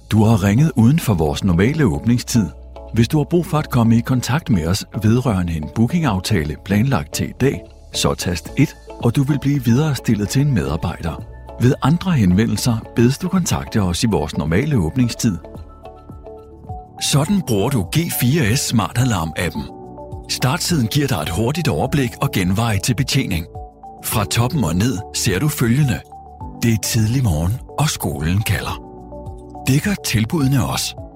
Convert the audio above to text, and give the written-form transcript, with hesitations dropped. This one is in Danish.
Du har ringet uden for vores normale åbningstid. Hvis du har brug for at komme i kontakt med os vedrørende en bookingaftale planlagt til i dag, så tast 1, og du vil blive viderestillet til en medarbejder. Ved andre henvendelser bedes du kontakte os i vores normale åbningstid. Sådan bruger du G4S Smart Alarm-appen. Startsiden giver dig et hurtigt overblik og genvej til betjening. Fra toppen og ned ser du følgende. Det er tidlig morgen, og skolen kalder. Det gør tilbudene også.